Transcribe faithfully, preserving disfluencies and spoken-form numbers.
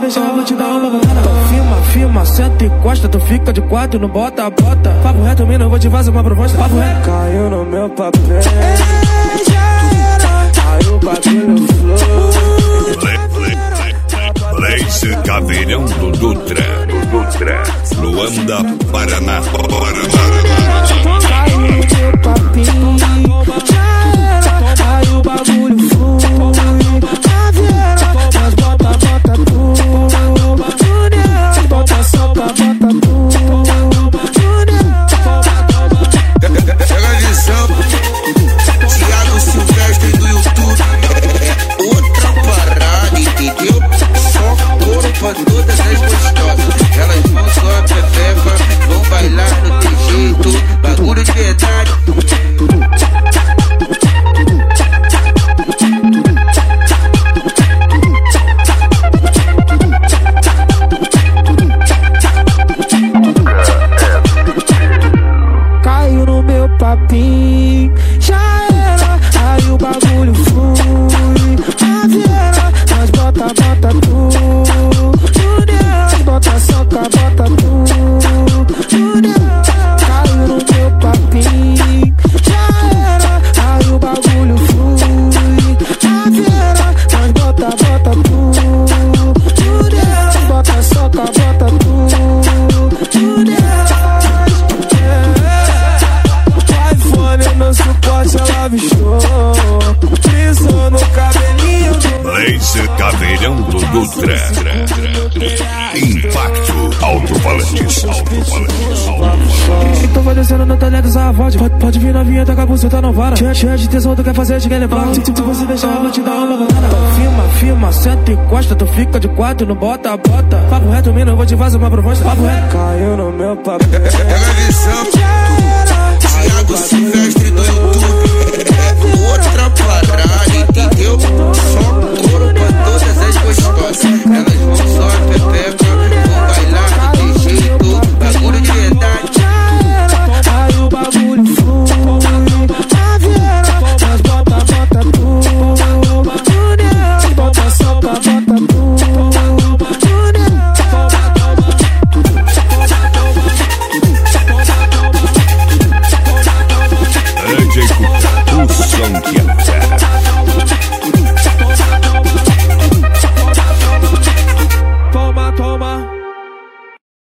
deixar, eu vou te dar uma banana. Firma, firma, senta e encosta, tu fica de quatro, não bota, bota. Papo reto, mina, eu vou te fazer uma proposta. Papo reto. Caiu no meu papel. Aí o bagulho flow. Blaze Caveirão do Dutra. Dutra. Luanda, Paraná. Paraná. Caiu no meu papinho. Aí o bagulho flui. Caveira, mas bota, bota tudo. Bota soca, bota tudo. Pega a visão. Thiago Silvestre do YouTube. Outra parada, entendeu? Só couro pra todas as gostosas. Elas vão só a pepeca, vão bailar no teu jeito. Bagulho de verdade. Caiu no meu papinho, já era, aí o bagulho flui. Caveira, mas bota, bota tudo. Tudo, bota soca, bota tudo. Tudo, caiu no meu papinho, já era, aí o bagulho flui. Caveira, mas bota, bota tudo. Tudo, bota soca, bota tudo. Tudo, no suporte ela bichou. Pisou no cabelinho do Blaze Caveirão do Dutra. Impacto Alto-Falantes. Tô falecendo no talento, essa pode, pode vir na vinheta, com a buceta não vara. Cheia, cheia de tesão, tu quer fazer, te quer levar. Se, se você deixar, eu vou te dar uma banana. Firma, firma, senta e encosta, tu fica de quatro, não bota, bota. Papo reto, mina, eu vou te fazer uma proposta. Papo reto. caiu no meu papel. Pega a visão. Thiago Silvestre do YouTube. Outra parada, entendeu?